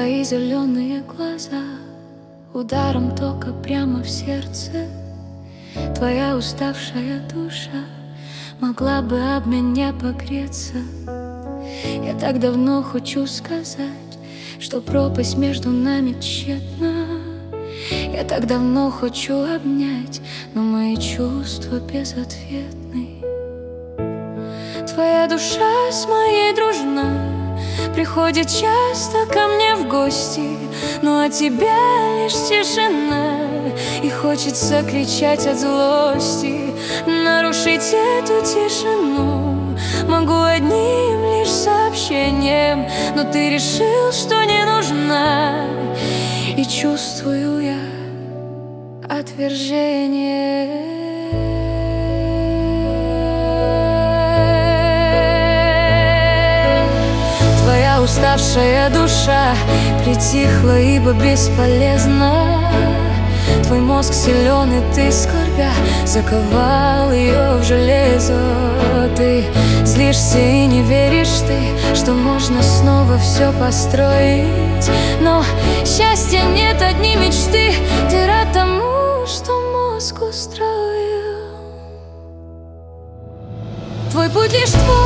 Твои зеленые глаза ударом тока прямо в сердце. Твоя уставшая душа могла бы об меня погреться. Я так давно хочу сказать, что пропасть между нами тщетна. Я так давно хочу обнять, но мои чувства безответны. Твоя душа с моей дружна, приходит часто ко мне в гости, но от тебя лишь тишина, и хочется кричать от злости. Нарушить эту тишину могу одним лишь сообщением, но ты решил, что не нужна, и чувствую я отвержение. Твоя уставшая душа притихла, ибо бесполезна. Твой мозг силен, и ты, скорбя, заковал ее в железо. Ты злишься и не веришь ты, что можно снова все построить. Но счастья нет, одни мечты. Ты рад тому, что мозг устроил. Твой путь лишь твой.